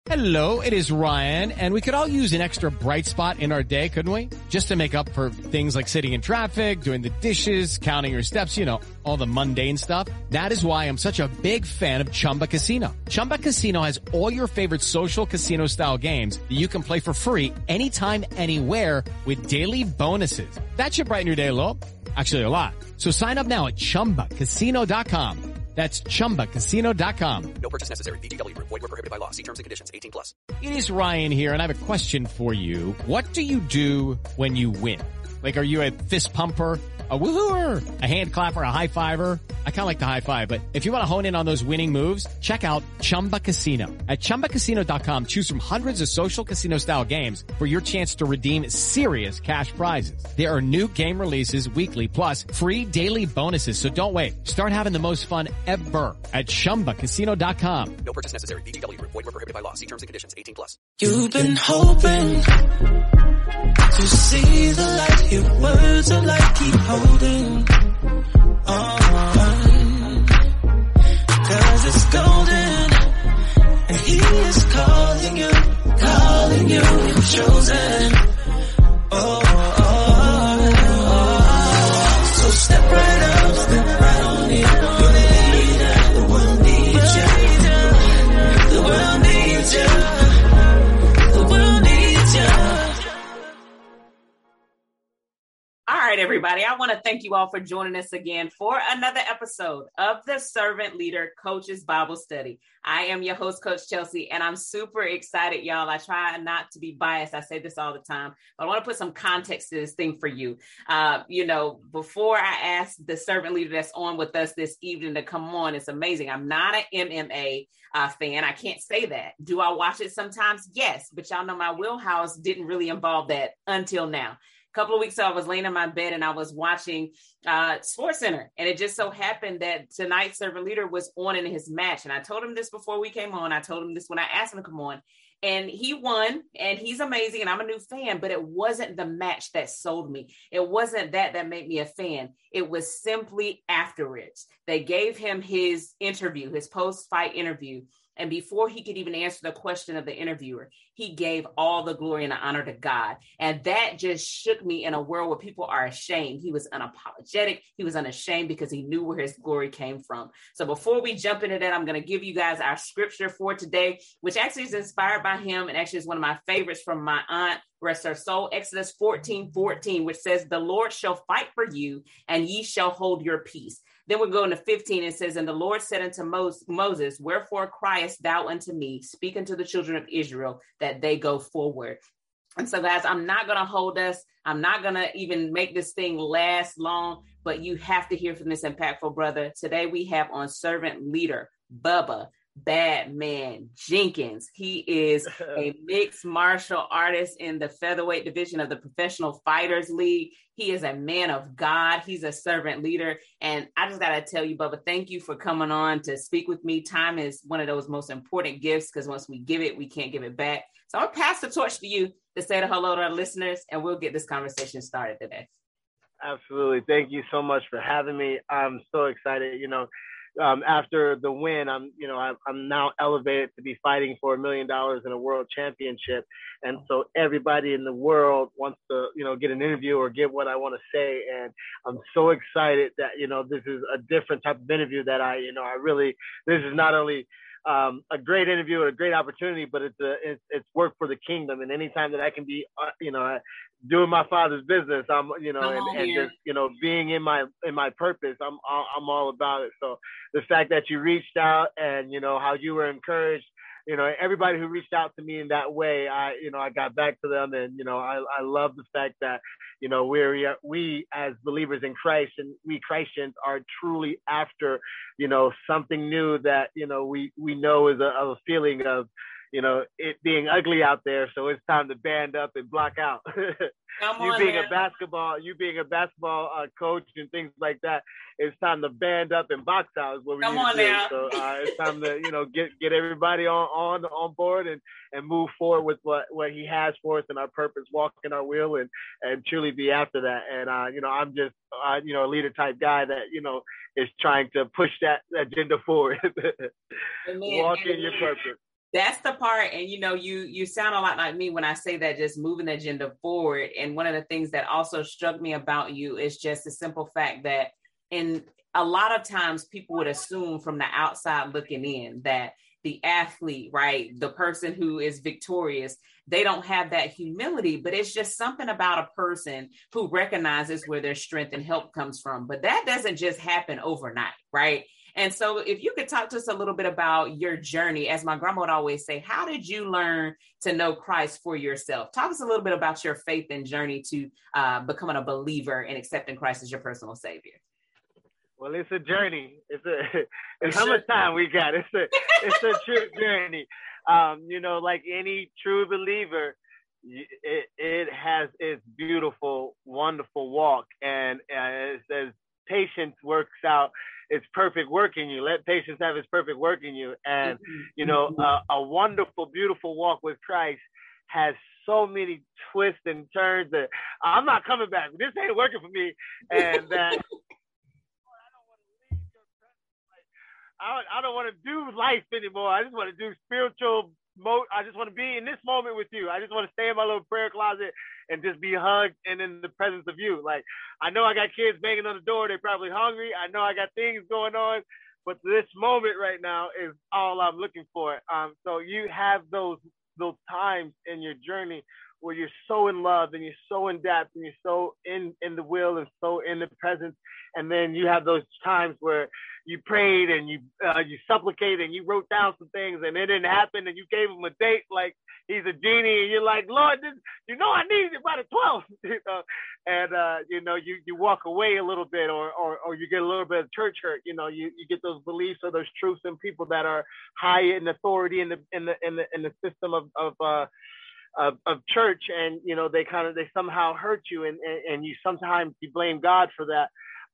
Hello, it is Ryan, and we could all use an extra bright spot in our day, couldn't we? Just to make up for things like sitting in traffic, doing the dishes, counting your steps, you know, all the mundane stuff. That is why I'm such a big fan of Chumba Casino. Chumba Casino has all your favorite social casino-style games that you can play for free anytime, anywhere with daily bonuses. That should brighten your day a little. Actually, a lot. So sign up now at ChumbaCasino.com. That's ChumbaCasino.com. No purchase necessary. VGW Group. Void where prohibited by law. See terms and conditions. 18+. It is Ryan here, and I have a question for you. What do you do when you win? Like, are you a fist pumper, a woohooer, a hand clapper, a high fiver? I kind of like the high five, but if you want to hone in on those winning moves, check out Chumba Casino. At ChumbaCasino.com, choose from hundreds of social casino-style games for your chance to redeem serious cash prizes. There are new game releases weekly, plus free daily bonuses, so don't wait. Start having the most fun ever at ChumbaCasino.com. No purchase necessary. VGW Group. Void where prohibited by law. See terms and conditions. 18+. You've been hoping to see the light. Your words are like keep holding on, 'cause it's golden, and he is calling you, you're chosen. So step right up, step right on in. You're the leader, the world needs you. The world needs you. The world needs you. All right, everybody. I want to thank you all for joining us again for another episode of the Servant Leader Coaches Bible Study. I am your host, Coach Chelsea, and I'm super excited, y'all. I try not to be biased. I say this all the time, but I want to put some context to this thing for you. Before I asked the servant leader that's on with us this evening to come on, it's amazing. I'm not an MMA fan. I can't say that. Do I watch it sometimes? Yes, but y'all know my wheelhouse didn't really involve that until now. A couple of weeks ago, I was laying in my bed and I was watching SportsCenter, and it just so happened that tonight's servant leader was on in his match. And I told him this before we came on. I told him this when I asked him to come on, and he won, and he's amazing, and I'm a new fan, but it wasn't the match that sold me. It wasn't that made me a fan. It was simply afterwards. They gave him his interview, his post-fight interview. And before he could even answer the question of the interviewer, he gave all the glory and the honor to God. And that just shook me in a world where people are ashamed. He was unapologetic. He was unashamed because he knew where his glory came from. So before we jump into that, I'm going to give you guys our scripture for today, which actually is inspired by him. And actually is one of my favorites from my aunt, rest her soul, Exodus 14:14, which says, "The Lord shall fight for you, and ye shall hold your peace." Then we're going to 15. It says, "And the Lord said unto Moses, wherefore criest thou unto me? Speak unto the children of Israel that they go forward." And so, guys, I'm not going to hold us. I'm not going to even make this thing last long, but you have to hear from this impactful brother. Today we have on servant leader, Bubba Badman Jenkins. He is a mixed martial artist in the featherweight division of the Professional Fighters League. He is a man of God. He's a servant leader. And I just got to tell you, Bubba, thank you for coming on to speak with me. Time is one of those most important gifts, because once we give it, we can't give it back. So I'll pass the torch to you to say hello to our listeners, and we'll get this conversation started today. Absolutely. Thank you so much for having me. I'm so excited. After the win, I'm now elevated to be fighting for $1 million in a world championship. And so everybody in the world wants to, get an interview or get what I want to say. And I'm so excited that, this is a different type of interview that this is not only a great interview and a great opportunity, but it's work for the kingdom. And anytime that I can be, doing my Father's business, just being in my purpose, I'm all about it. So the fact that you reached out and how you were encouraged, everybody who reached out to me in that way, I got back to them, and I love the fact that we as believers in Christ, and we Christians are truly after something new that we know is a feeling of it being ugly out there. So it's time to band up and block out. You being a basketball coach and things like that, it's time to band up and box out is what we need to do. So it's time to, get everybody on board and move forward with what he has for us and our purpose, walk in our will and truly be after that. And, I'm just, a leader type guy that, is trying to push that agenda forward. Walk in your purpose. That's the part. And, you sound a lot like me when I say that, just moving the agenda forward. And one of the things that also struck me about you is just the simple fact that in a lot of times people would assume from the outside looking in that the athlete, right, the person who is victorious, they don't have that humility, but it's just something about a person who recognizes where their strength and help comes from. But that doesn't just happen overnight, right? And so if you could talk to us a little bit about your journey, as my grandma would always say, how did you learn to know Christ for yourself? Talk us a little bit about your faith and journey to becoming a believer and accepting Christ as your personal savior. Well, it's a journey. It's how much time we got. It's a true journey. Like any true believer, it has its beautiful, wonderful walk. And it says patience works out its perfect work in you. Let patience have its perfect work in you. And, a wonderful, beautiful walk with Christ has so many twists and turns that I'm not coming back. This ain't working for me. And that I don't want to do life anymore. I just want to do spiritual I just want to be in this moment with you. I just want to stay in my little prayer closet and just be hugged and in the presence of you. Like, I know I got kids banging on the door. They're probably hungry. I know I got things going on, but this moment right now is all I'm looking for. So you have those times in your journey where you're so in love and you're so in depth and you're so in the will and so in the presence. And then you have those times where you prayed and you supplicated and you wrote down some things and it didn't happen and you gave him a date like he's a genie and you're like, Lord, I need it by the 12th, and you walk away a little bit or you get a little bit of church hurt. You get those beliefs or those truths in people that are high in authority in the system of church, and they somehow hurt you, and you sometimes blame God for that.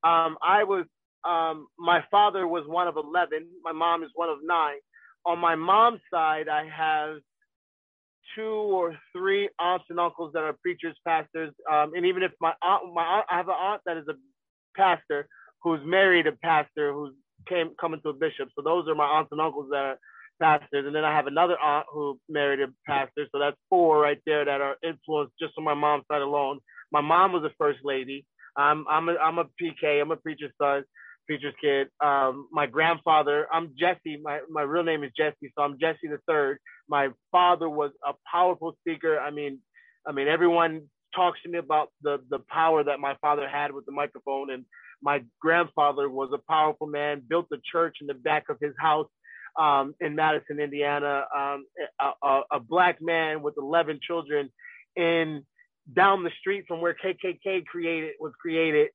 My father was one of 11. My mom is one of 9. On my mom's side, I have 2 or 3 aunts and uncles that are preachers, pastors, and even if my aunt, I have an aunt that is a pastor who's married a pastor who's coming to a bishop. So those are my aunts and uncles that are pastors, and then I have another aunt who married a pastor. So that's 4 right there that are influenced just on my mom's side alone. My mom was a first lady. I'm a PK. I'm a preacher's son, preacher's kid. My grandfather, I'm Jesse. My real name is Jesse, so I'm Jesse the third. My father was a powerful speaker. I mean, everyone talks to me about the power that my father had with the microphone. And my grandfather was a powerful man, built a church in the back of his house in Madison, Indiana. A black man with 11 children down the street from where KKK was created,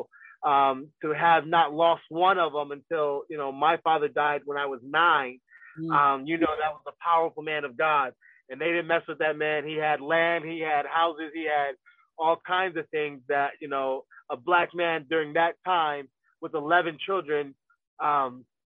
to have not lost one of them until, my father died when I was 9. That was a powerful man of God, and they didn't mess with that man. He had land, he had houses, he had all kinds of things that, a black man during that time with 11 children, I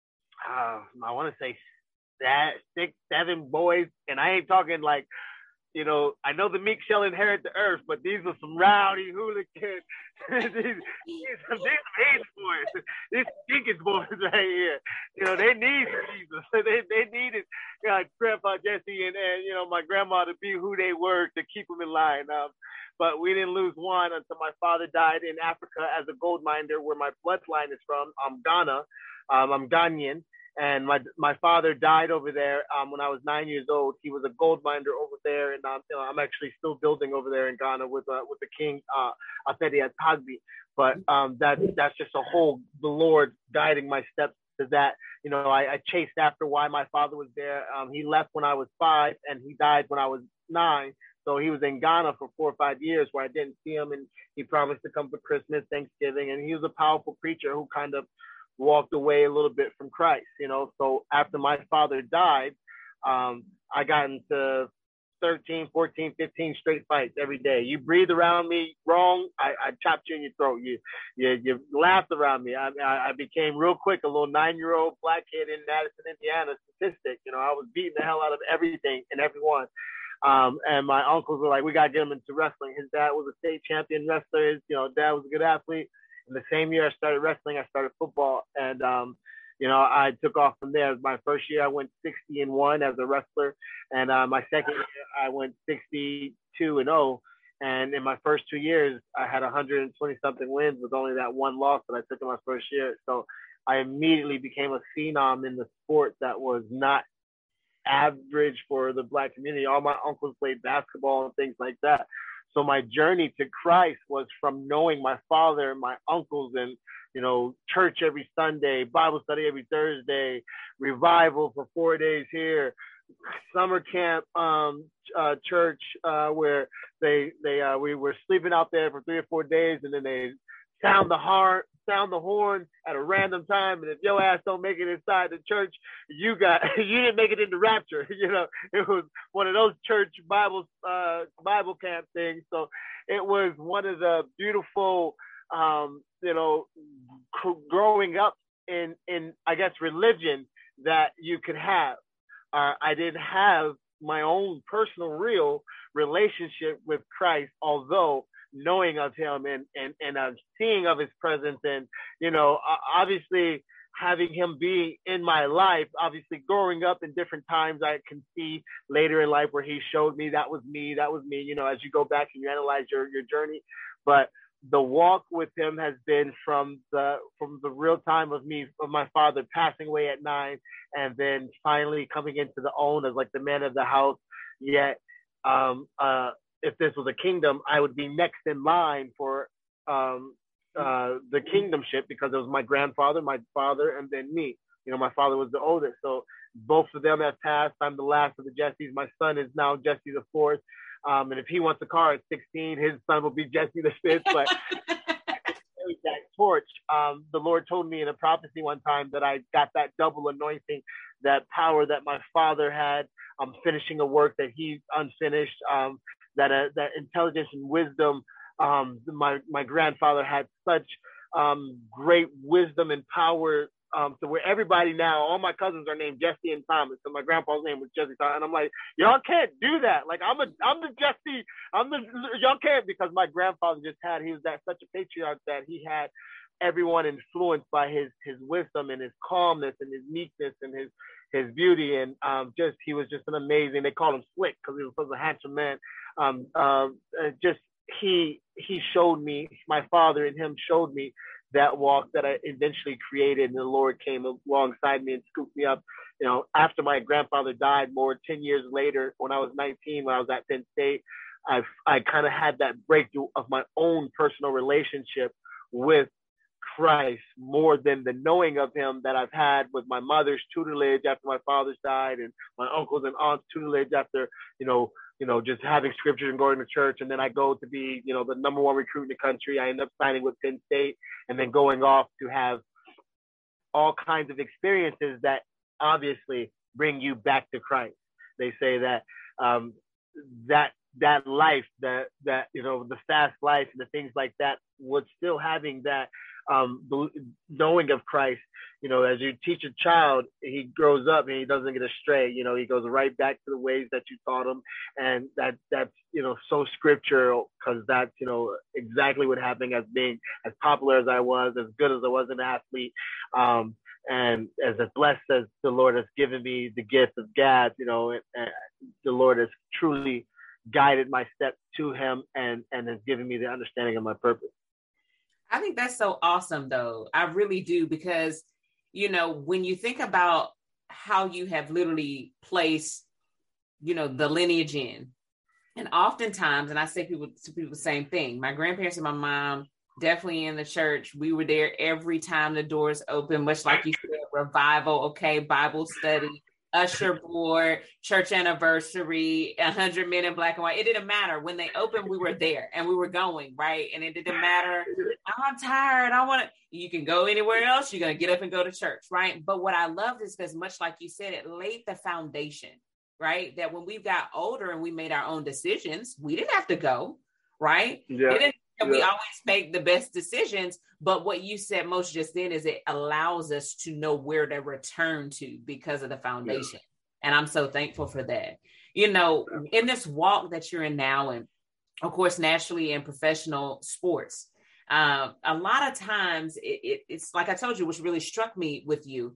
want to say 6, 7 boys. And I ain't talking like, I know the meek shall inherit the earth, but these are some rowdy hooligans. these some hate boys. These Jenkins boys right here. They need Jesus. They needed Grandpa Jesse and my grandma to be who they were to keep them in line. But we didn't lose one until my father died in Africa as a gold miner, where my bloodline is from. I'm Ghana. I'm Ghanaian. And my father died over there when I was 9 years old. He was a gold miner over there, and I'm actually still building over there in Ghana with the king, Afedi Atagbi. But that's just the Lord guiding my steps to that. I chased after why my father was there. He left when I was 5, and he died when I was 9. So he was in Ghana for 4 or 5 years where I didn't see him, and he promised to come for Christmas, Thanksgiving, and he was a powerful preacher who kind of walked away a little bit from Christ, So after my father died, I got into 13, 14, 15 straight fights every day. You breathe around me wrong, I chopped you in your throat. You laughed around me. I became real quick a little 9-year-old black kid in Madison, Indiana statistic. I was beating the hell out of everything and everyone. And my uncles were like, we got to get him into wrestling. His dad was a state champion wrestler. His dad was a good athlete. In the same year I started wrestling, I started football. And I took off from there. My first year, I went 60-1 as a wrestler. And my second year, I went 62-0. And in my first 2 years, I had 120-something wins with only that one loss that I took in my first year. So I immediately became a phenom in the sport that was not average for the Black community. All my uncles played basketball and things like that. So my journey to Christ was from knowing my father and my uncles and, church every Sunday, Bible study every Thursday, revival for 4 days here, summer camp, church, where we were sleeping out there for 3 or 4 days, and then they sound the horn at a random time, and if your ass don't make it inside the church, you didn't make it into rapture. It was one of those church Bible camp things. So it was one of the beautiful, growing up in I guess religion that you could have. I didn't have my own personal real relationship with Christ, although knowing of him and seeing of his presence, and obviously having him be in my life. Obviously growing up in different times, I can see later in life where he showed me that was me, as you go back and you analyze your journey. But the walk with him has been from the real time of my father passing away at 9, and then finally coming into the own as like the man of the house. Yet if this was a kingdom, I would be next in line for the kingdomship, because it was my grandfather, my father, and then me. My father was the oldest. So both of them have passed. I'm the last of the Jessies. My son is now Jesse the fourth. And if he wants a car at 16, his son will be Jesse the fifth. But that torch, the Lord told me in a prophecy one time that I got that double anointing, that power that my father had. I'm finishing a work that he's unfinished. That intelligence and wisdom. My grandfather had such great wisdom and power, to where everybody now, all my cousins are named Jesse and Thomas. So my grandpa's name was Jesse Thomas, and I'm like, y'all can't do that. Like I'm the Jesse. Y'all can't, because my grandfather he was such a patriarch that he had everyone influenced by his wisdom and his calmness and his meekness and his beauty, and he was just an amazing. They called him Slick because he was such a handsome man. He showed me, my father and him showed me that walk that I eventually created, and the Lord came alongside me and scooped me up. After my grandfather died, 10 years later, when I was 19, when I was at Penn State, I kind of had that breakthrough of my own personal relationship with Christ, more than the knowing of him that I've had with my mother's tutelage after my father's died, and my uncles and aunts tutelage after, just having scripture and going to church. And then I go to be, the number one recruit in the country. I end up signing with Penn State, and then going off to have all kinds of experiences that obviously bring you back to Christ. They say that that life, that the fast life and the things like that, was still having that knowing of Christ. As you teach a child, he grows up and he doesn't get astray. He goes right back to the ways that you taught him, and that's so scriptural, because that's exactly what happened. As being as popular as I was, as good as I was an athlete, and as blessed as the Lord has given me the gift of gab, and the Lord has truly guided my steps to him and has given me the understanding of my purpose. I think that's so awesome, though. I really do, because, when you think about how you have literally placed, the lineage in, and oftentimes, and I say to people the same thing, my grandparents and my mom, definitely in the church. We were there every time the doors open, much like you said, revival, Bible study, usher board, church anniversary, 100 Men in Black and White. It didn't matter. When they opened, we were there and we were going, right? And it didn't matter. I'm tired. You can go anywhere else. You're going to get up and go to church, right? But what I loved is because, much like you said, it laid the foundation, right? That when we got older and we made our own decisions, we didn't have to go, right? Yeah. We always make the best decisions, but what you said most just then is it allows us to know where to return to because of the foundation. Yeah. And I'm so thankful for that. In this walk that you're in now, and of course, nationally in professional sports, a lot of times it's like I told you, which really struck me with you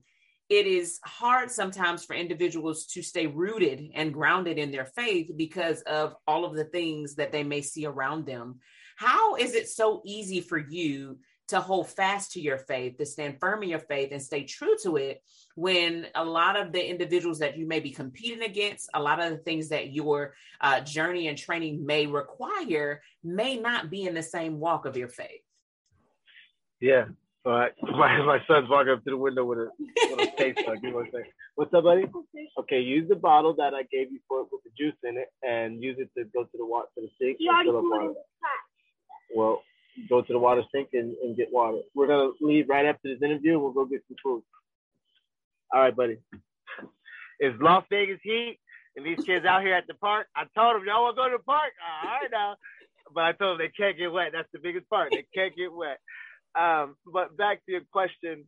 it is hard sometimes for individuals to stay rooted and grounded in their faith because of all of the things that they may see around them. How is it so easy for you to hold fast to your faith, to stand firm in your faith and stay true to it, when a lot of the individuals that you may be competing against, a lot of the things that your journey and training may require may not be in the same walk of your faith? Yeah. All right. My son's walking up to the window with a face hug. Give me one second. What's up, buddy? Okay, use the bottle that I gave you for it with the juice in it, and use it to go to the sink and fill up water. Well, go to the water sink and get water. We're gonna leave right after this interview. We'll go get some food. All right, buddy. It's Las Vegas heat, and these kids out here at the park. I told them, y'all want to go to the park? All right now. But I told them they can't get wet. That's the biggest part. They can't get wet. But back to your question,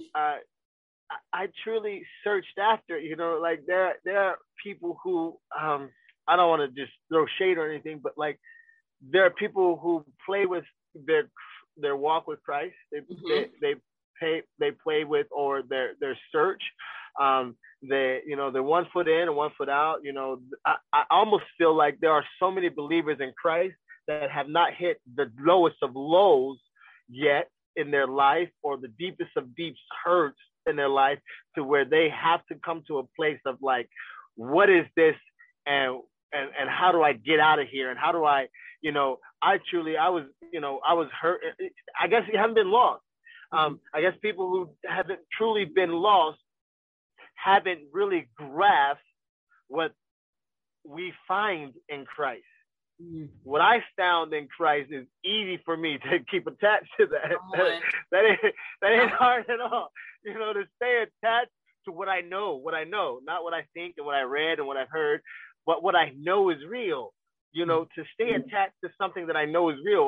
I truly searched after, like there are people who, I don't want to just throw shade or anything, but like there are people who play with their walk with Christ. They play with, or their search. They're 1 foot in and 1 foot out. I almost feel like there are so many believers in Christ that have not hit the lowest of lows yet in their life, or the deepest of deep hurts in their life, to where they have to come to a place of like, what is this, and how do I get out of here, and how do I, I was hurt. I guess you haven't been lost. I guess people who haven't truly been lost haven't really grasped what we find in Christ. What I found in Christ is easy for me to keep attached to that. That ain't hard at all. To stay attached to what I know, not what I think and what I read and what I've heard, but what I know is real. To stay attached to something that I know is real.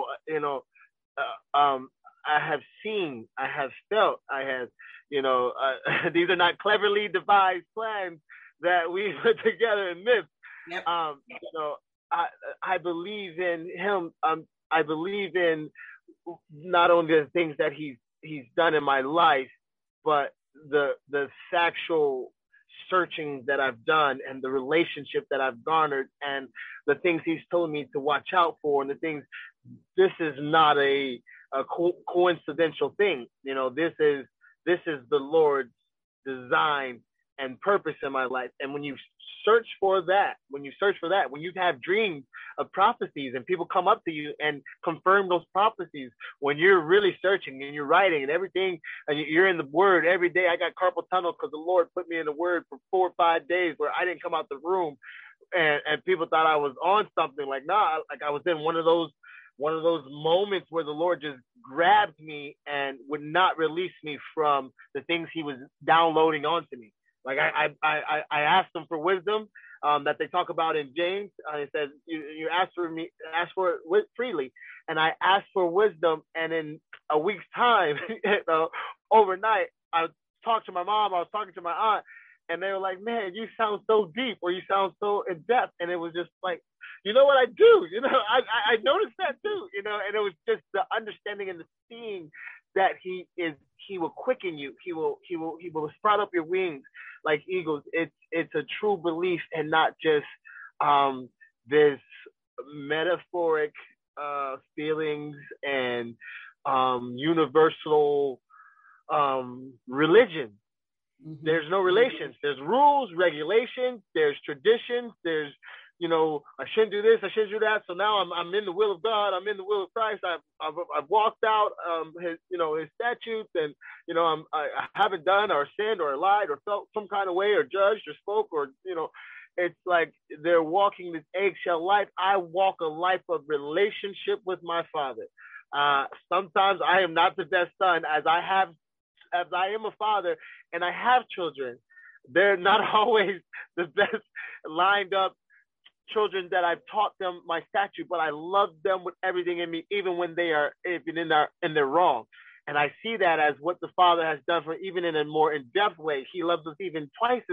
I have seen, I have felt, I have, these are not cleverly devised plans that we put together in myths. Yep. I believe in him. I believe in not only the things that he's done in my life, but the factual searching that I've done, and the relationship that I've garnered, and the things he's told me to watch out for, and the things. This is not a coincidental thing. This is the Lord's design and purpose in my life. And when you search for that, when you have dreams of prophecies and people come up to you and confirm those prophecies, when you're really searching and you're writing and everything, and you're in the Word every day. I got carpal tunnel because the Lord put me in the Word for 4 or 5 days where I didn't come out the room, and people thought I was on something. Like, nah, like I was in one of those moments where the Lord just grabbed me and would not release me from the things he was downloading onto me. Like I asked him for wisdom that they talk about in James. It says you ask for it freely, and I asked for wisdom, and in a week's time, overnight, I talked to my mom. I was talking to my aunt, and they were like, "Man, you sound so deep, or you sound so in depth," and it was just like, you know what I do? I noticed that too. And it was just the understanding and the seeing that he will quicken you. He will sprout up your wings like eagles. It's a true belief, and not just this metaphoric feelings and universal religion. Mm-hmm. There's no relations. There's rules, regulations. There's traditions. There's I shouldn't do this, I shouldn't do that. So now I'm in the will of God. I'm in the will of Christ. I've walked out his statutes, and I haven't done or sinned or lied or felt some kind of way or judged or spoke or it's like they're walking this eggshell life. I walk a life of relationship with my Father. Sometimes I am not the best son, as I am a father and I have children. They're not always the best lined up children that I've taught them my statute, but I love them with everything in me, even when they are in their wrong. And I see that as what the Father has done for, even in a more in-depth way. He loves us even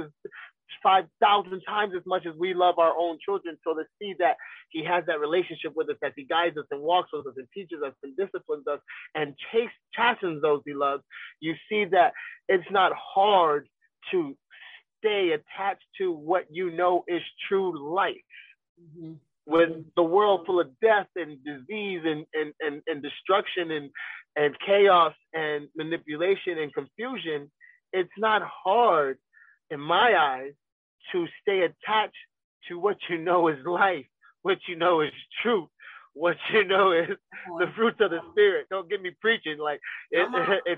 5,000 times as much as we love our own children. So to see that he has that relationship with us, that he guides us and walks with us and teaches us and disciplines us and chastens those he loves, you see that it's not hard to stay attached to what you know is true life. Mm-hmm. When the world full of death and disease and destruction and chaos and manipulation and confusion, it's not hard, in my eyes, to stay attached to what you know is life, what you know is truth, what you know is the fruits of the Spirit. Don't get me preaching. Like it's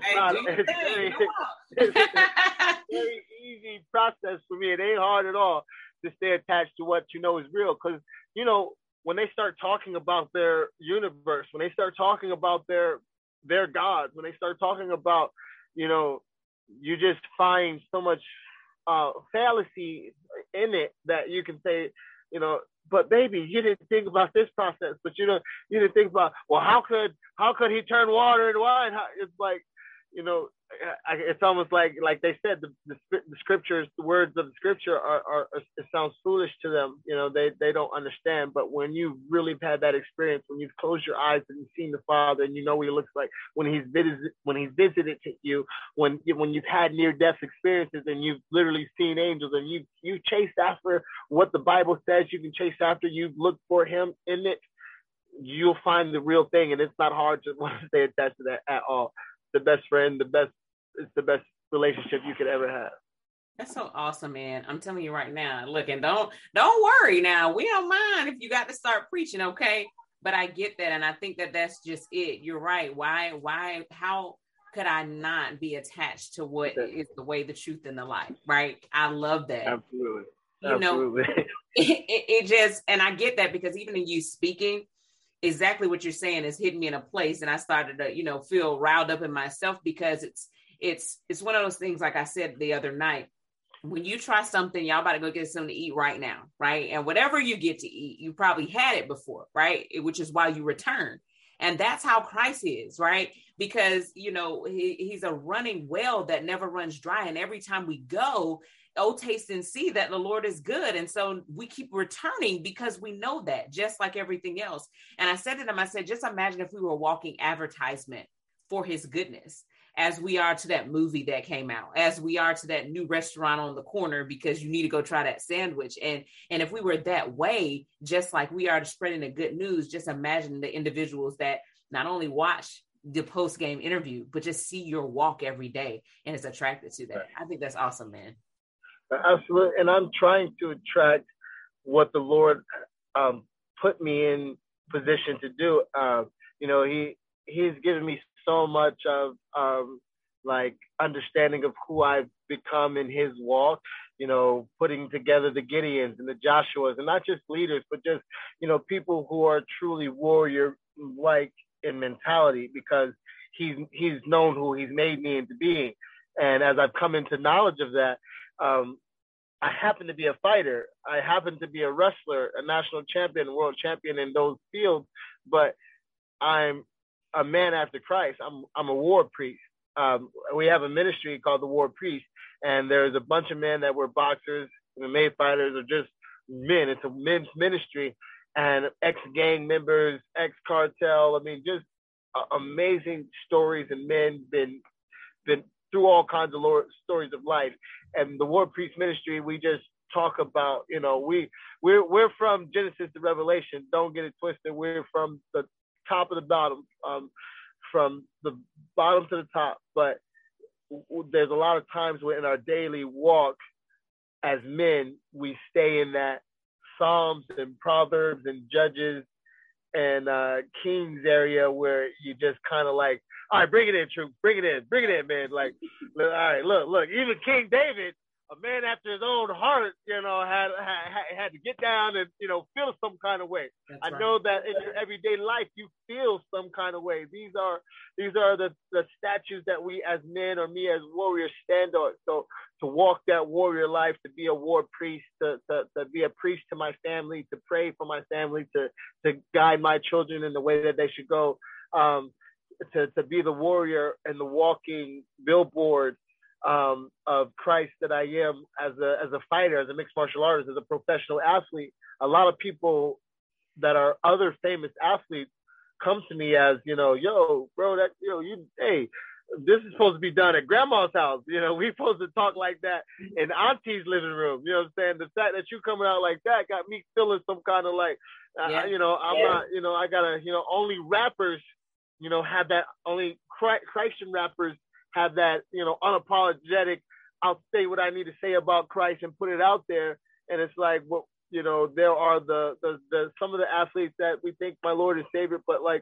a very easy process for me. It ain't hard at all to stay attached to what you know is real. Because, you know, when they start talking about their universe, when they start talking about their God, when they start talking about, you know, you just find so much fallacy in it that you can say, you know, but baby, you didn't think about this process. But you didn't think about, well, how could he turn water into wine? It's like, you know, it's almost like they said, the scriptures, the words of the scripture are it sounds foolish to them. You know, they don't understand. But when you've really had that experience, when you've closed your eyes and you've seen the Father and you know what he looks like, when he's visited you, when you've had near-death experiences and you've literally seen angels and you chased after what the Bible says you can chase after, you've looked for him in it, you'll find the real thing. And it's not hard to want to stay attached to that at all. The best friend, it's the best relationship you could ever have. That's so awesome, man. I'm telling you right now. Look, and don't worry now. We don't mind if you got to start preaching, okay? But I get that, and I think that that's just it. You're right. Why? How could I not be attached to what is the way, the truth, and the life? Right? I love that. Absolutely. You know, it just, and I get that because even in you speaking, exactly what you're saying is hitting me in a place, and I started to, you know, feel riled up in myself because it's one of those things, like I said the other night, when you try something, y'all about to go get something to eat right now, right? And whatever you get to eat, you probably had it before, right? Which is why you return. And that's how Christ is, right? Because, you know, he's a running well that never runs dry. And every time we go, oh, taste and see that the Lord is good. And so we keep returning because we know that, just like everything else. And I said to them, I said, just imagine if we were walking advertisement for his goodness, as we are to that movie that came out, as we are to that new restaurant on the corner because you need to go try that sandwich. And if we were that way, just like we are to spreading the good news, just imagine the individuals that not only watch the post-game interview, but just see your walk every day and is attracted to that. Right. I think that's awesome, man. Absolutely. And I'm trying to attract what the Lord put me in position to do. You know, he's given me so much of like understanding of who I've become in his walk, you know, putting together the Gideons and the Joshuas, and not just leaders, but just, you know, people who are truly warrior-like in mentality, because he's known who he's made me into being. And as I've come into knowledge of that, I happen to be a fighter. I happen to be a wrestler, a national champion, world champion in those fields, but I'm a man after Christ. I'm a war priest. We have a ministry called the War Priest, and there's a bunch of men that were boxers, MMA fighters, or just men. It's a men's ministry, and ex-gang members, ex-cartel. I mean, just amazing stories, and men been through all kinds of stories of life. And the War Priest ministry, we just talk about, you know, we're from Genesis to Revelation. Don't get it twisted. We're from the top of the bottom, from the bottom to the top. But there's a lot of times where in our daily walk as men, we stay in that Psalms and Proverbs and Judges and Kings area where you just kind of like, all right, bring it in, troop, bring it in, man. Like, all right, look, even King David, a man after his own heart, you know, had to get down and, you know, feel some kind of way. That's right. I know that in your everyday life, you feel some kind of way. These are the statues that we as men, or me as warriors, stand on. So to walk that warrior life, to be a war priest, to be a priest to my family, to pray for my family, to guide my children in the way that they should go, to be the warrior and the walking billboard of Christ that I am as a fighter, as a mixed martial artist, as a professional athlete. A lot of people that are other famous athletes come to me as, you know, yo, bro, that, you know, hey, this is supposed to be done at grandma's house. You know, we supposed to talk like that in auntie's living room. You know what I'm saying? The fact that you coming out like that got me feeling some kind of like, you know, I'm not, you know, I gotta, you know, only rappers, you know, have that, only Christian rappers have that, you know, unapologetic, I'll say what I need to say about Christ and put it out there. And it's like, well, you know, there are the some of the athletes that we think my Lord and Savior, but like,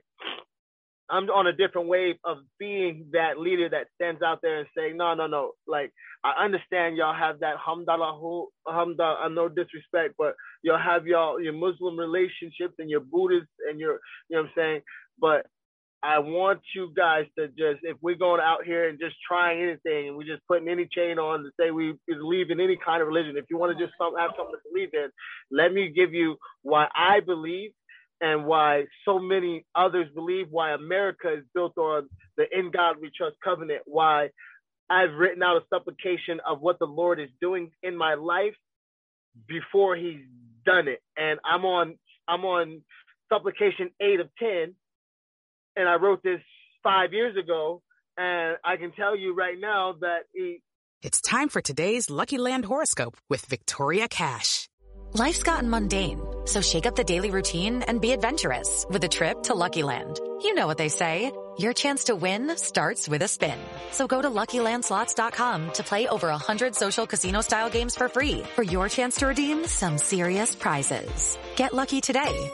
I'm on a different wave of being that leader that stands out there and saying, no. Like, I understand y'all have that hamdallah, no disrespect, but y'all have your Muslim relationships and your Buddhist and your, you know what I'm saying? But I want you guys to just, if we're going out here and just trying anything and we're just putting any chain on to say we believe in any kind of religion, if you want to just have something to believe in, let me give you why I believe and why so many others believe, why America is built on the In God We Trust covenant, why I've written out a supplication of what the Lord is doing in my life before he's done it. And I'm on supplication 8 of 10, and I wrote this 5 years ago, and I can tell you right now that It's time for today's Lucky Land horoscope with Victoria Cash. Life's gotten mundane, so shake up the daily routine and be adventurous with a trip to Lucky Land. You know what they say, your chance to win starts with a spin. So go to LuckyLandSlots.com to play over 100 social casino-style games for free for your chance to redeem some serious prizes. Get lucky today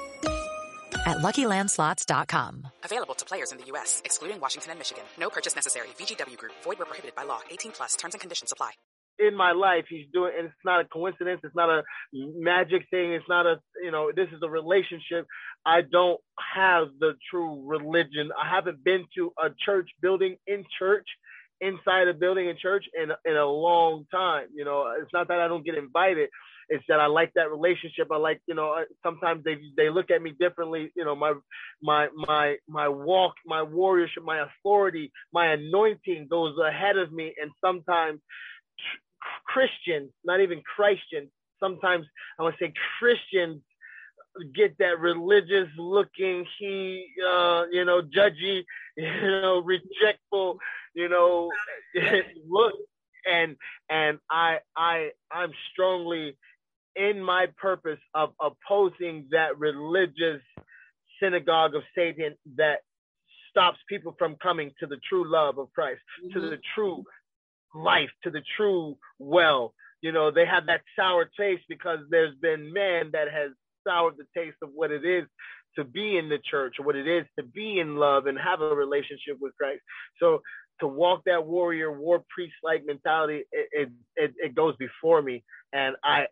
at LuckyLandSlots.com. Available to players in the U.S., excluding Washington and Michigan. No purchase necessary. VGW Group. Void where prohibited by law. 18+. Terms and conditions apply. In my life, he's doing, and it's not a coincidence. It's not a magic thing. It's not a, you know, this is a relationship. I don't have the true religion. I haven't been to a church building inside a building in church in a long time. You know, it's not that I don't get invited. It's that I like that relationship. I like, you know, sometimes they look at me differently. You know, my walk, my warriorship, my authority, my anointing goes ahead of me. And sometimes Christians, not even Christians, sometimes I want to say Christians get that religious looking, you know, judgy, you know, rejectful, you know, look. And I'm strongly in my purpose of opposing that religious synagogue of Satan that stops people from coming to the true love of Christ, to the true life, to the true well. You know, they have that sour taste because there's been man that has soured the taste of what it is to be in the church, or what it is to be in love and have a relationship with Christ. So to walk that warrior, war priest-like mentality, it goes before me. And I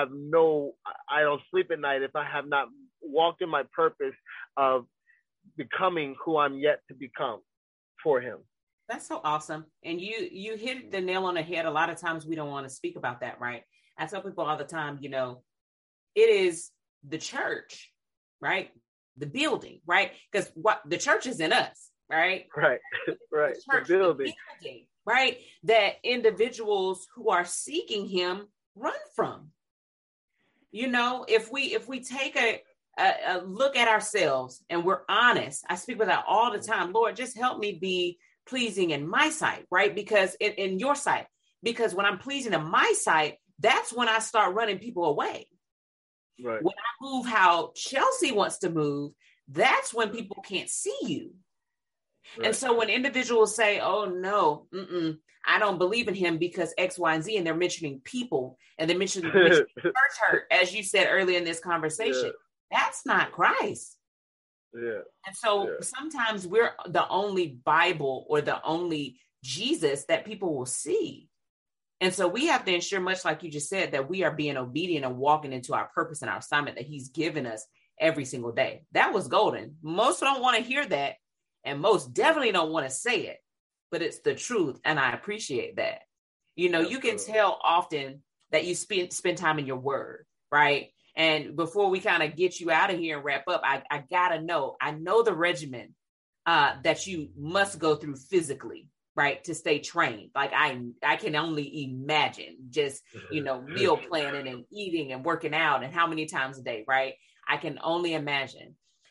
don't sleep at night if I have not walked in my purpose of becoming who I'm yet to become for him. That's so awesome. And you hit the nail on the head. A lot of times we don't want to speak about that, right? I tell people all the time, you know, it is the church, right? The building, right? Because what the church is in us, right? Right. The church, the building, right? That individuals who are seeking him run from. You know, if we take a look at ourselves and we're honest, I speak about that all the time. Lord, just help me be pleasing in my sight, right? Because in your sight, because when I'm pleasing in my sight, that's when I start running people away. Right. When I move how Chelsea wants to move, that's when people can't see you. Right. And so when individuals say, oh no, I don't believe in him because X, Y, and Z, and they're mentioning people and they're mentioning church hurt, as you said earlier in this conversation, that's not Christ. Yeah. And so sometimes we're the only Bible or the only Jesus that people will see. And so we have to ensure, much like you just said, that we are being obedient and walking into our purpose and our assignment that he's given us every single day. That was golden. Most don't want to hear that. And most definitely don't want to say it, but it's the truth. And I appreciate that. You know, you can tell often that you spend time in your word, right? And before we kind of get you out of here and wrap up, I gotta know, I know the regimen that you must go through physically, right? To stay trained. Like I can only imagine just, you know, meal planning and eating and working out and how many times a day, right? I can only imagine.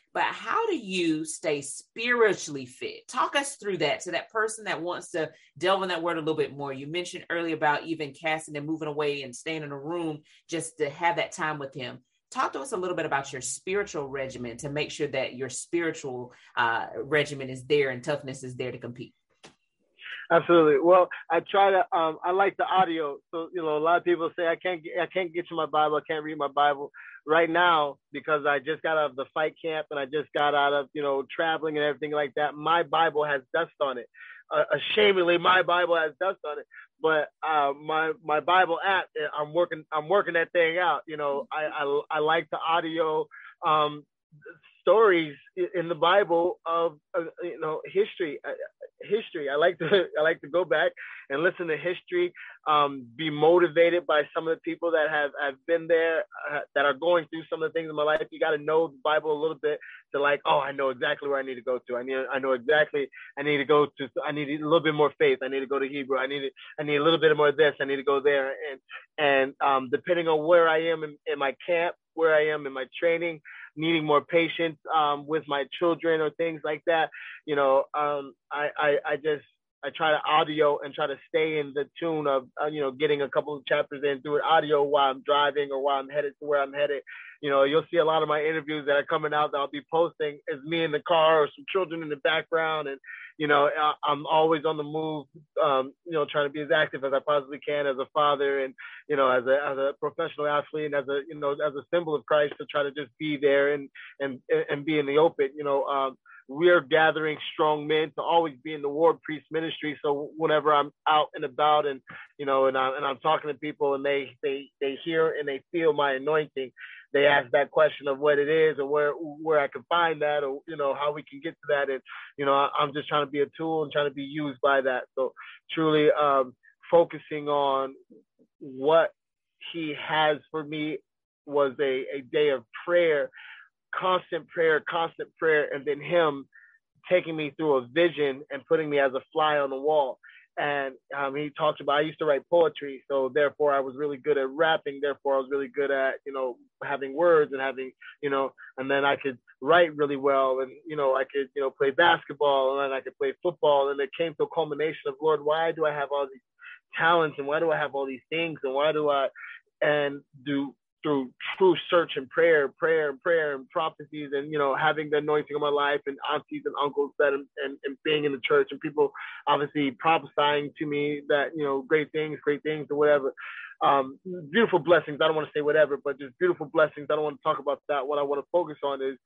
but how do you stay spiritually fit? Talk us through that to that person that wants to delve in that word a little bit more. You mentioned earlier about even casting and moving away and staying in a room just to have that time with him. Talk to us a little bit about your spiritual regimen to make sure that your spiritual regimen is there and toughness is there to compete. Absolutely. Well, I try to. I like the audio. So a lot of people say I can't get to my Bible. I can't read my Bible right now because I just got out of the fight camp and I just got out of traveling and everything like that. My Bible has dust on it. Ashamedly, my Bible has dust on it. But my Bible app, I'm working that thing out. I like the audio stories in the Bible of history. I like to go back and listen to history, be motivated by some of the people that have been there, that are going through some of the things in my life. You got to know the Bible a little bit to I know exactly where I need to go to. I know exactly I need a little bit more faith. I need to go to Hebrew. I need a little bit more of this. I need to go there. And depending on where I am in my camp, where I am in my training, needing more patience with my children or things like that, I try to audio and try to stay in the tune of getting a couple of chapters in through an audio while I'm driving or while I'm headed to where I'm headed. You'll see a lot of my interviews that are coming out that I'll be posting is me in the car or some children in the background, and I'm always on the move, trying to be as active as I possibly can as a father and as a professional athlete and as a symbol of Christ, to try to just be there and be in the open. We're gathering strong men to always be in the Ward Priest ministry. So whenever I'm out and about and I'm talking to people and they hear and they feel my anointing, they ask that question of what it is or where I can find that, or how we can get to that. And I'm just trying to be a tool and trying to be used by that. So truly focusing on what he has for me was a day of prayer, constant prayer, and then him taking me through a vision and putting me as a fly on the wall. And he talked about, I used to write poetry, so therefore I was really good at rapping. Therefore I was really good at, having words and having, and then I could write really well, and, I could, play basketball, and then I could play football. And it came to a culmination of, Lord, why do I have all these talents, and why do I have all these things, and why do I, and through true search and prayer and prophecies and, having the anointing of my life and aunties and uncles that and being in the church and people obviously prophesying to me that, great things or whatever. Beautiful blessings. I don't want to say whatever, but just beautiful blessings. I don't want to talk about that. What I want to focus on is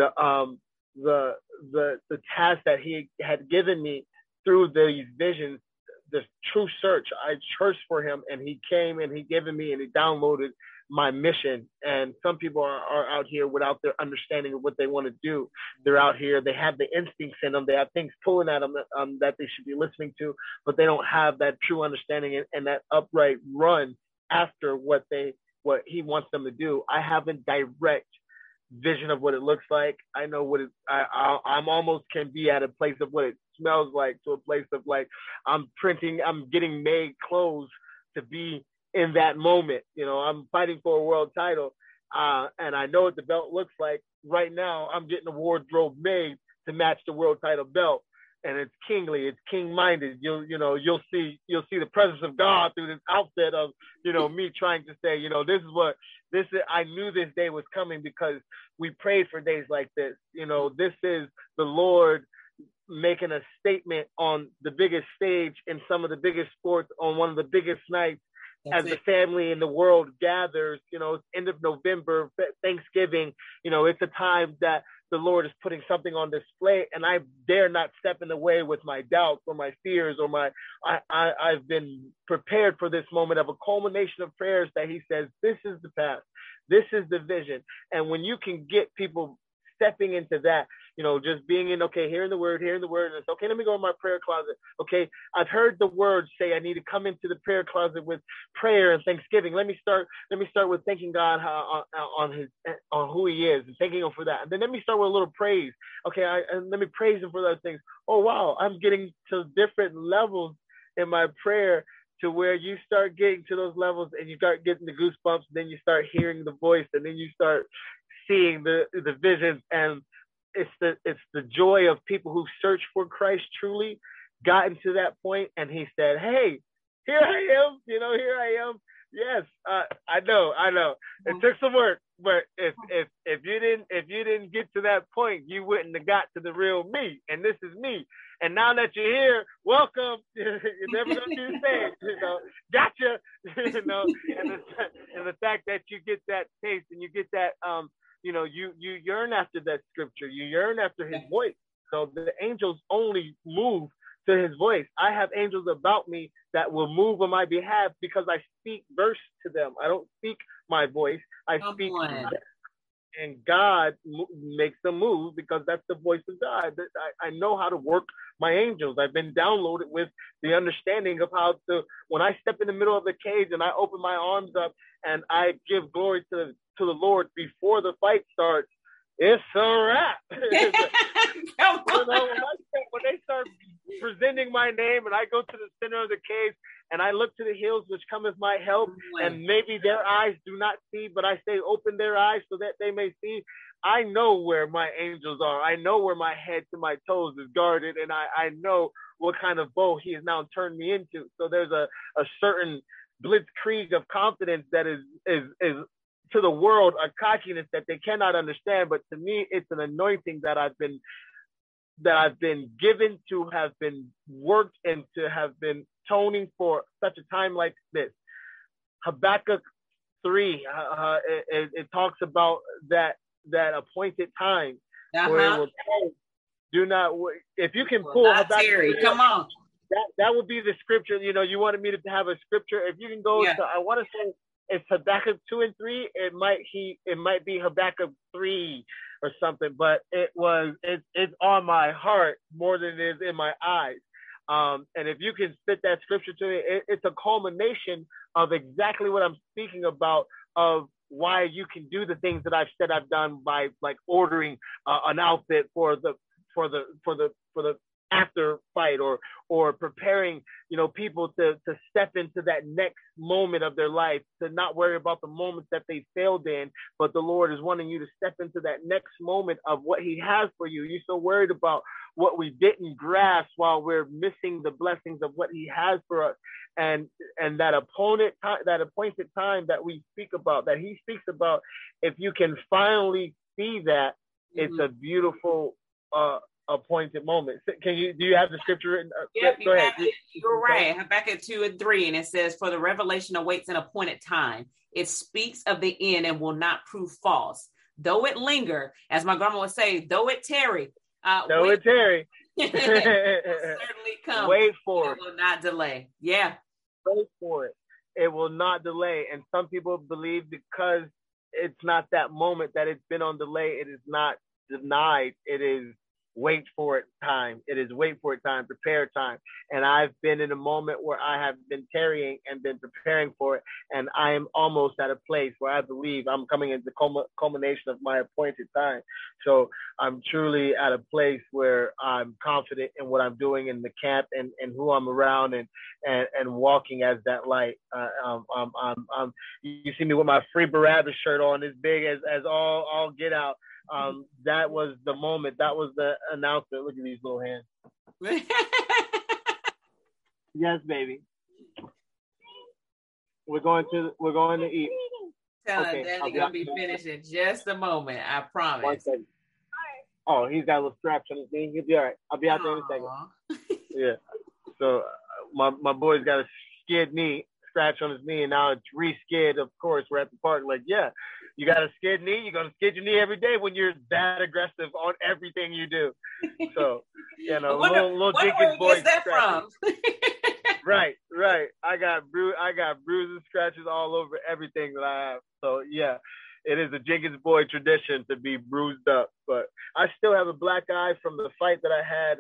the task that he had given me through these visions, the true search. I searched for him, and he came and he given me and he downloaded my mission. And some people are out here without their understanding of what they want to do. They're out here, they have the instincts in them, they have things pulling at them that they should be listening to, but they don't have that true understanding and that upright run after what he wants them to do. I have a direct vision of what it looks like. I know what I'm almost can be at a place of what it smells like, to a place of I'm getting made clothes to be in that moment. I'm fighting for a world title, and I know what the belt looks like. Right now, I'm getting a wardrobe made to match the world title belt, and it's kingly, it's king-minded. You'll see the presence of God through this outfit of me trying to say, this is. I knew this day was coming because we prayed for days like this. This is the Lord making a statement on the biggest stage in some of the biggest sports on one of the biggest nights. As the family in the world gathers, it's end of November, Thanksgiving, it's a time that the Lord is putting something on display, and I dare not step in the way with my doubts or my fears or I've been prepared for this moment of a culmination of prayers that he says, this is the path, this is the vision. And when you can get people stepping into that, just being in, okay, hearing the word, and it's okay, let me go in my prayer closet. Okay, I've heard the word say I need to come into the prayer closet with prayer and thanksgiving. Let me start with thanking God on who he is and thanking him for that. And then let me start with a little praise. Okay, and let me praise him for those things. Oh, wow, I'm getting to different levels in my prayer, to where you start getting to those levels and you start getting the goosebumps, and then you start hearing the voice, and then you start seeing the visions, and it's the joy of people who search for Christ truly gotten to that point, and he said, "Hey, here I am. Here I am." Yes, I know. It took some work, but if you didn't get to that point, you wouldn't have got to the real me. And this is me. And now that you're here, welcome. You're never gonna do the same. Gotcha. And the fact that you get that taste and you get that, you yearn after that scripture. You yearn after His voice. So the angels only move to His voice. I have angels about me that will move on my behalf because I speak verse to them. I don't speak my voice. I speak, and God makes them move because that's the voice of God. I know how to work my angels. I've been downloaded with the understanding of how to, when I step in the middle of the cage and I open my arms up and I give glory to the Lord before the fight starts, it's a wrap. When they start presenting my name and I go to the center of the cage and I look to the hills which cometh my help, and maybe their eyes do not see, but I say open their eyes so that they may see. I know where my angels are. I know where my head to my toes is guarded, and I know what kind of bow He has now turned me into. So there's a certain blitzkrieg of confidence that is to the world a cockiness that they cannot understand, but to me it's an anointing that I've been given to have been worked and to have been toning for such a time like this. Habakkuk 3, it talks about that appointed time where it will tell, do not. If you can pull Habakkuk 3, come on. That would be the scripture. You wanted me to have a scripture. If you can go to, I want to say, it's Habakkuk 2 and 3. It might be Habakkuk 3 or something, but it's on my heart more than it is in my eyes. And if you can spit that scripture to me, it's a culmination of exactly what I'm speaking about, of why you can do the things that I've said I've done by like ordering an outfit for the after fight, or preparing, people to step into that next moment of their life, to not worry about the moments that they failed in, but the Lord is wanting you to step into that next moment of what He has for you. You're so worried about what we didn't grasp while we're missing the blessings of what He has for us. And that appointed time that we speak about, that He speaks about, if you can finally see that, it's a beautiful appointed moment. Do you have the scripture written? Yep, go ahead. You're right. Habakkuk 2 and 3, and it says, "For the revelation awaits an appointed time. It speaks of the end and will not prove false. Though it linger," as my grandma would say, "though it tarry." It tarry. Certainly come. Wait for it. It will not delay. Yeah. Wait for it. It will not delay. And some people believe because it's not that moment that it's been on delay, it is not denied. It is wait for it time. It is wait for it time, prepare time. And I've been in a moment where I have been tarrying and been preparing for it. And I am almost at a place where I believe I'm coming into the culmination of my appointed time. So I'm truly at a place where I'm confident in what I'm doing in the camp and who I'm around and walking as that light. You see me with my Free Barabbas shirt on, as big as all get out. That was the moment. That was the announcement. Look at these little hands. Yes, baby. We're going to eat. Tell him Daddy's gonna be finished in just a moment. I promise. 1 second. Oh, he's got a little straps on his knee. He'll be all right. I'll be out there in a second. Yeah. So my boy's got a skid knee, scratch on his knee, and now it's re-skid. Of course, we're at the park. Like, yeah. You got a skid knee. You're gonna skid your knee every day when you're that aggressive on everything you do. So, little Jenkins boy. Where's that from? Right. I got bruises, scratches all over everything that I have. So yeah, it is a Jenkins boy tradition to be bruised up. But I still have a black eye from the fight that I had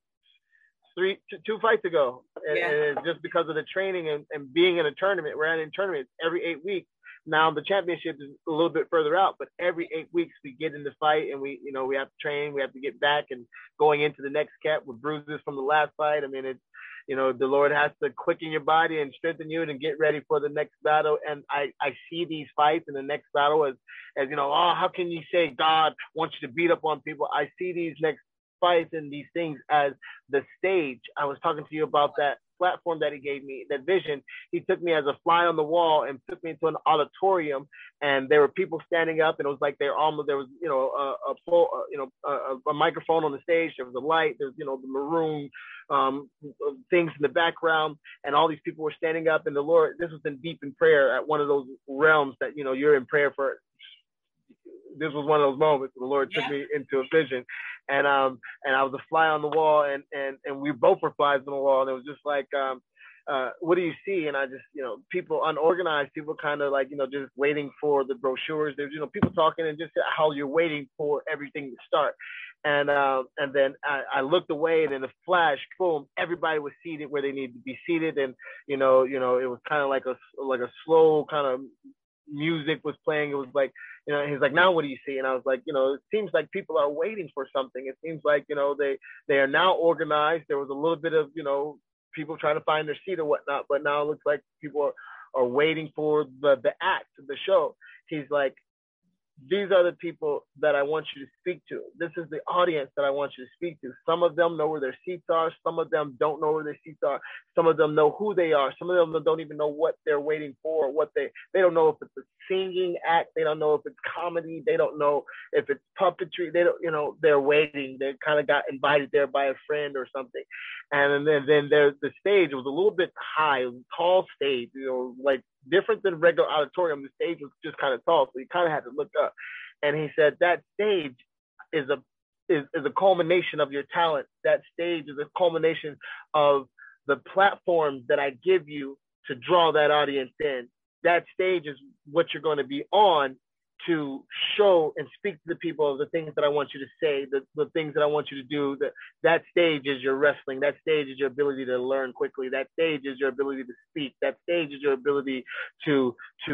2 fights ago, and just because of the training and being in a tournament. We're in tournaments every 8 weeks. Now the championship is a little bit further out, but every 8 weeks we get in the fight and we have to train. We have to get back and going into the next camp with bruises from the last fight. I mean, the Lord has to quicken your body and strengthen you and get ready for the next battle. And I see these fights in the next battle as how can you say God wants you to beat up on people? I see these next fights and these things as the stage. I was talking to you about that platform that he gave me, that vision. He took me as a fly on the wall and took me into an auditorium, and there were people standing up, and it was like there was a microphone on the stage, there was a light, there's the maroon things in the background, and all these people were standing up, and the Lord, this was deep in prayer at one of those realms that you're in prayer for. This was one of those moments where the Lord took me into a vision, and I was a fly on the wall, and we both were flies on the wall, and it was just like, what do you see? And I just, people unorganized, people kind of like, just waiting for the brochures. There's, people talking and just how you're waiting for everything to start. And then I looked away, and in a flash, boom, everybody was seated where they needed to be seated, and it was kind of like a slow kind of music was playing. It was like, he's like, now what do you see? And I was like, it seems like people are waiting for something. It seems like, they are now organized. There was a little bit of, people trying to find their seat or whatnot, but now it looks like people are waiting for the act of the show. He's like, these are the people that I want you to speak to. This is the audience that I want you to speak to. Some of them know where their seats are. Some of them don't know where their seats are. Some of them know who they are. Some of them don't even know what they're waiting for. They don't know if it's a singing act. They don't know if it's comedy. They don't know if it's puppetry. They don't, they're waiting. They kind of got invited there by a friend or something. And then there's the stage. It was a little bit high. It was a tall stage, like different than regular auditorium. The stage was just kind of tall, so you kind of had to look up. And he said that stage is a culmination of your talent. That stage is a culmination of the platforms that I give you to draw that audience in. That stage is what you're going to be on to show and speak to the people of the things that I want you to say, the things that I want you to do. That stage is your wrestling. That stage is your ability to learn quickly. That stage is your ability to speak. That stage is your ability to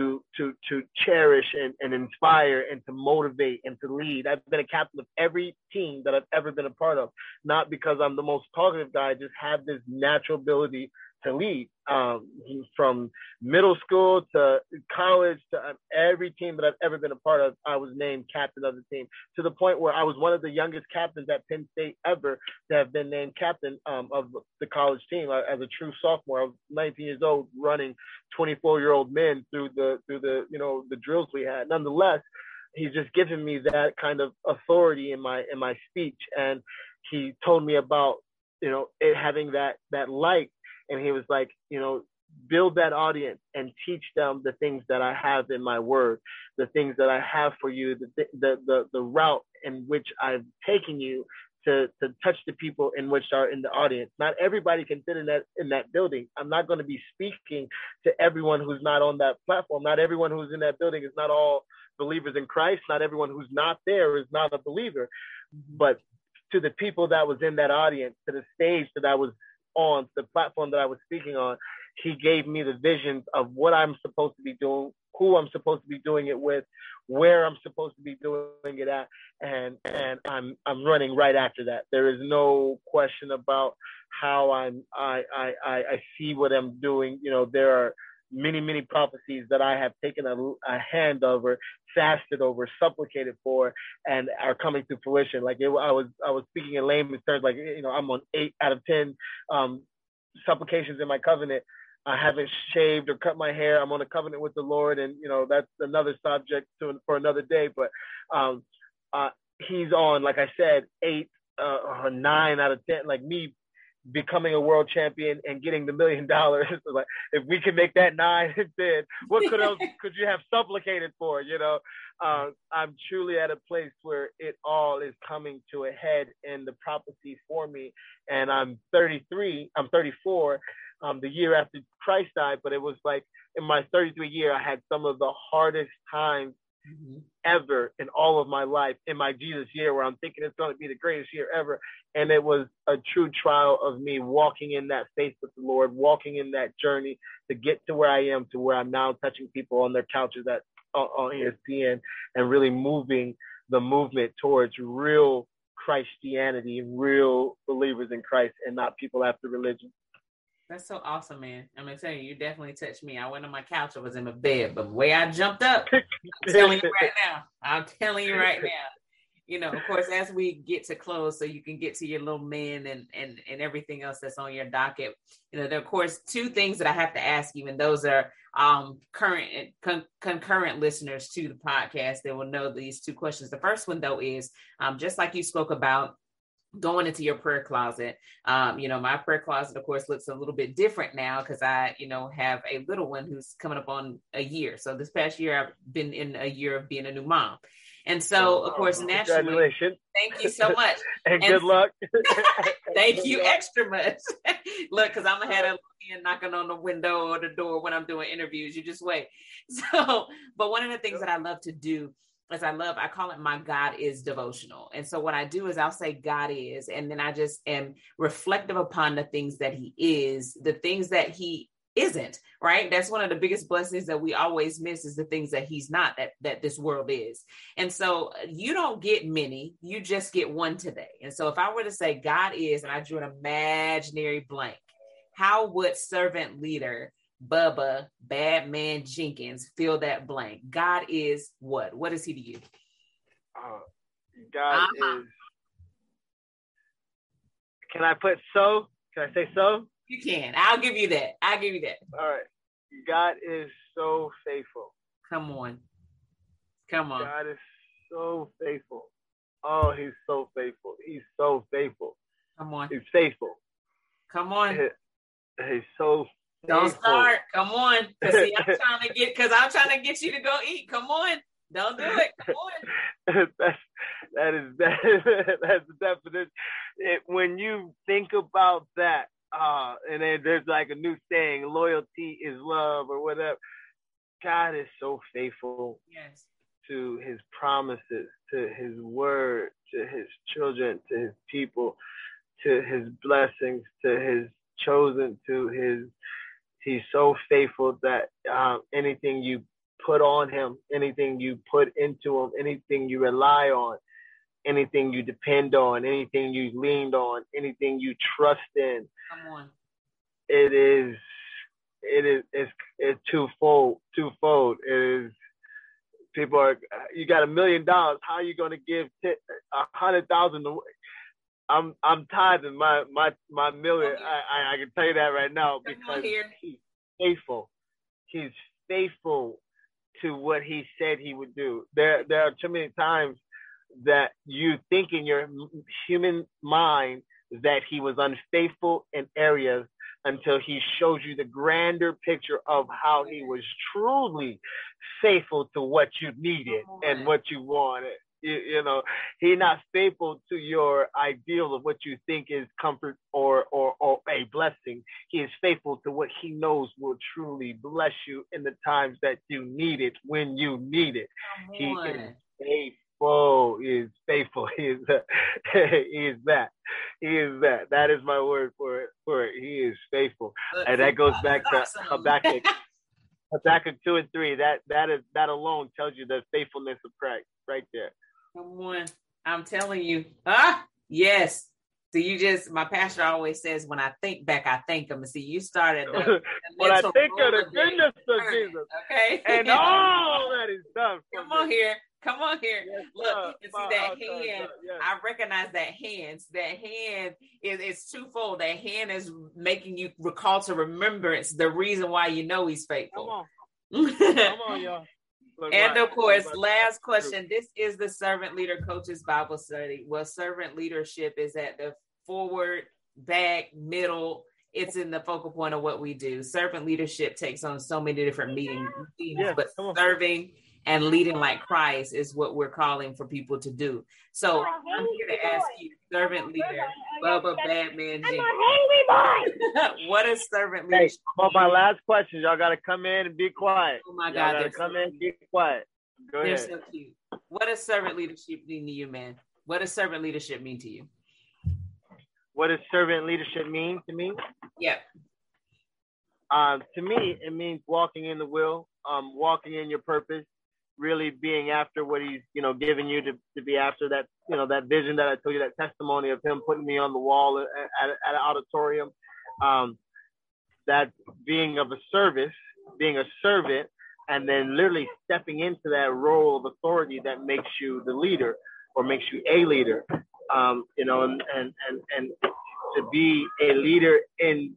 cherish and inspire and to motivate and to lead. I've been a captain of every team that I've ever been a part of, not because I'm the most talkative guy. I just have this natural ability to lead. From middle school to college to every team that I've ever been a part of, I was named captain of the team, to the point where I was one of the youngest captains at Penn State ever to have been named captain of the college team. As a true sophomore, I was 19 years old, running 24-year-old men through the drills we had. Nonetheless, he's just given me that kind of authority in my speech, and he told me about it having that light. And he was like, build that audience and teach them the things that I have in my word, the things that I have for you, the route in which I've taken you to touch the people in which are in the audience. Not everybody can fit in that building. I'm not going to be speaking to everyone who's not on that platform. Not everyone who's in that building is not all believers in Christ. Not everyone who's not there is not a believer. But to the people that was in that audience, to the stage that I was on, the platform that I was speaking on, he gave me the visions of what I'm supposed to be doing, who I'm supposed to be doing it with, where I'm supposed to be doing it at, and I'm running right after that. There is no question about how I see what I'm doing. There are many prophecies that I have taken a hand over, fasted over, supplicated for, and are coming to fruition. Like I was speaking in layman's terms, like I'm on 8 out of 10 supplications in my covenant. I haven't shaved or cut my hair. I'm on a covenant with the Lord, and that's another subject for another day. But he's on, like I said, 8 or 9 out of 10. Like me becoming a world champion and getting the $1 million. Like, if we can make that 9 and 10, what else could you have supplicated for? I'm truly at a place where it all is coming to a head in the prophecy for me. And I'm 34, the year after Christ died, but it was like in my 33 year, I had some of the hardest times ever in all of my life in my Jesus year, where I'm thinking it's going to be the greatest year ever. And it was a true trial of me walking in that faith with the Lord, walking in that journey to get to where I am, to where I'm now touching people on their couches on ESPN and really moving the movement towards real Christianity, real believers in Christ, and not people after religion. That's so awesome, man. I'm gonna tell you, you definitely touched me. I went on my couch, I was in my bed, but the way I jumped up, I'm telling you right now. I'm telling you right now. You know, of course, as we get to close, so you can get to your little men and everything else that's on your docket. You know, there are, of course, two things that I have to ask you, and those are concurrent listeners to the podcast that will know these two questions. The first one, though, is just like you spoke about, going into your prayer closet. You know, my prayer closet, of course, looks a little bit different now because I, you know, have a little one who's coming up on a year. So this past year, I've been in a year of being a new mom. And so, of course, naturally, congratulations. Thank you so much. and good luck. Thank you extra much. Look, because I'm going to have a man knocking on the window or the door when I'm doing interviews. You just wait. So, but one of the things that I love to do is I call it my God is devotional. And so what I do is I'll say God is, and then I just am reflective upon the things that he is, the things that he isn't, right? That's one of the biggest blessings that we always miss, is the things that he's not, that this world is. And so you don't get many, you just get one today. And so if I were to say God is, and I drew an imaginary blank, how would servant leader Bubba Badman Jenkins fill that blank? God is what? What is he to you? God is. Can I put so? Can I say so? You can. I'll give you that. All right. God is so faithful. Come on. God is so faithful. Oh, he's so faithful. He's so faithful. Come on. He's faithful. Come on. He's so faithful. Don't start. Come on. Because I'm trying to get you to go eat. Come on. Don't do it. Come on. That's the definition. When you think about that, and then there's like a new saying, loyalty is love or whatever. God is so faithful to his promises, to his word, to his children, to his people, to his blessings, to his chosen, he's so faithful that anything you put on him, anything you put into him, anything you rely on, anything you depend on, anything you leaned on, anything you trust in. Come on. It's twofold. It is, people are, you got $1 million. How are you going to give 100,000 away? I'm tithing my million. I can tell you that right now because he's faithful. He's faithful to what he said he would do. There are too many times that you think in your human mind that he was unfaithful in areas until he shows you the grander picture of how he was truly faithful to what you needed and what you wanted. You know, he's not faithful to your ideal of what you think is comfort or a blessing. He is faithful to what he knows will truly bless you in the times that you need it, when you need it. He is faithful. He is faithful. He is that. That is my word for it. He is faithful. And that goes back to Habakkuk 2 and 3. That alone tells you the faithfulness of Christ right there. Come on. I'm telling you. Yes. So my pastor always says, when I think back, I thank him. And see, you started. When I think of the goodness of Jesus. Okay. And all that is done. Come on here. Yes, look, you see that hand. Yes. I recognize that hand. That hand is twofold. That hand is making you recall to remembrance the reason why you know he's faithful. Come on, y'all. And of course, last question. This is the Servant Leader Coaches Bible Study. Well, servant leadership is at the forward, back, middle. It's in the focal point of what we do. Servant leadership takes on so many different meanings, but serving and leading like Christ is what we're calling for people to do. So I'm here to ask you, servant leader, Bubba Badman Jenkins. What is servant leadership? Well, my last question, y'all got to come in and be quiet. Oh my God. Y'all got to come in and be quiet. Go ahead. They're so cute. What does servant leadership mean to you, man? What does servant leadership mean to you? What does servant leadership mean to me? Yep. To me, it means walking in the will, walking in your purpose, really being after what he's, giving you to be after, that, that vision that I told you, that testimony of him putting me on the wall at an auditorium. that's being of a service, being a servant, and then literally stepping into that role of authority that makes you the leader or makes you a leader. You know, and to be a leader in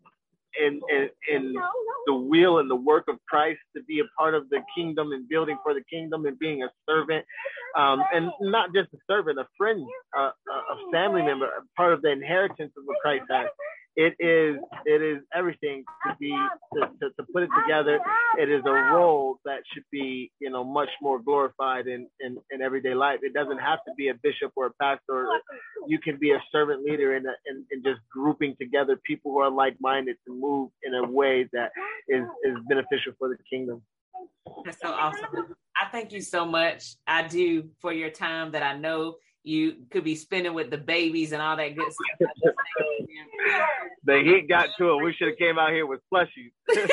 the will and the work of Christ, to be a part of the kingdom and building for the kingdom and being a servant, and not just a servant, a friend, a family member, a part of the inheritance of what Christ has. It is everything to put it together. It is a role that should be, you know, much more glorified in everyday life. It doesn't have to be a bishop or a pastor. You can be a servant leader in just grouping together people who are like-minded to move in a way that is beneficial for the kingdom. That's so awesome. I thank you so much. I do, for your time that I know you could be spending with the babies and all that good stuff. The heat got to it. We should have came out here with plushies.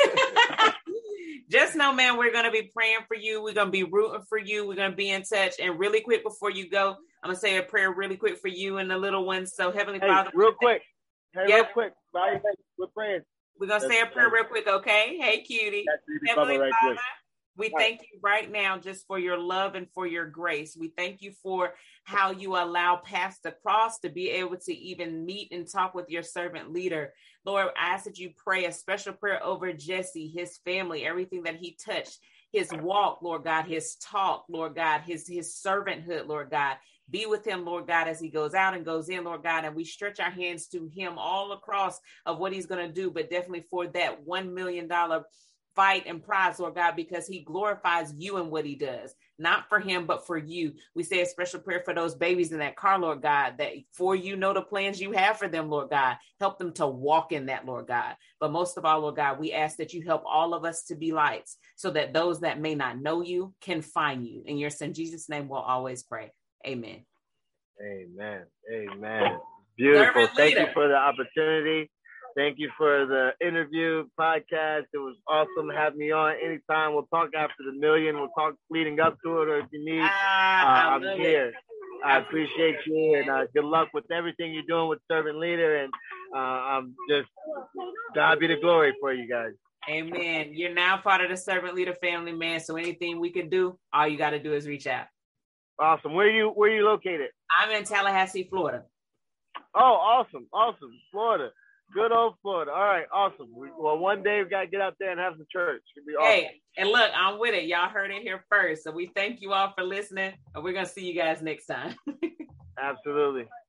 Just know, man, we're going to be praying for you. We're going to be rooting for you. We're going to be in touch. And really quick before you go, I'm going to say a prayer really quick for you and the little ones. So Heavenly Father. Real quick. Real quick. Bye. We're praying. We're going to say a prayer real quick, okay? Hey, cutie. Heavenly Father. We thank you right now just for your love and for your grace. We thank you for how you allow Pastor Cross to be able to even meet and talk with your servant leader. Lord, I ask that you pray a special prayer over Jesse, his family, everything that he touched, his walk, Lord God, his talk, Lord God, his servanthood, Lord God. Be with him, Lord God, as he goes out and goes in, Lord God, and we stretch our hands to him all across of what he's going to do, but definitely for that $1 million fight and prize, Lord God, because he glorifies you in what he does, not for him, but for you. We say a special prayer for those babies in that car, Lord God, that for you know the plans you have for them, Lord God. Help them to walk in that, Lord God. But most of all, Lord God, we ask that you help all of us to be lights so that those that may not know you can find you. In your son, Jesus' name, we'll always pray. Amen. Amen. Amen. Beautiful. Thank you for the opportunity. Thank you for the interview podcast. It was awesome having me on. Anytime. We'll talk after the million. We'll talk leading up to it, or if you need, I'm here. I appreciate you, and good luck with everything you're doing with Servant Leader. And I'm just, God be the glory for you guys. Amen. You're now part of the Servant Leader family, man. So anything we can do, all you got to do is reach out. Awesome. Where you located? I'm in Tallahassee, Florida. Oh, awesome. Florida. Good old Florida. All right, awesome. Well, one day we got to get out there and have some church. It'll be awesome. Hey, and look, I'm with it. Y'all heard it here first. So we thank you all for listening, and we're going to see you guys next time. Absolutely.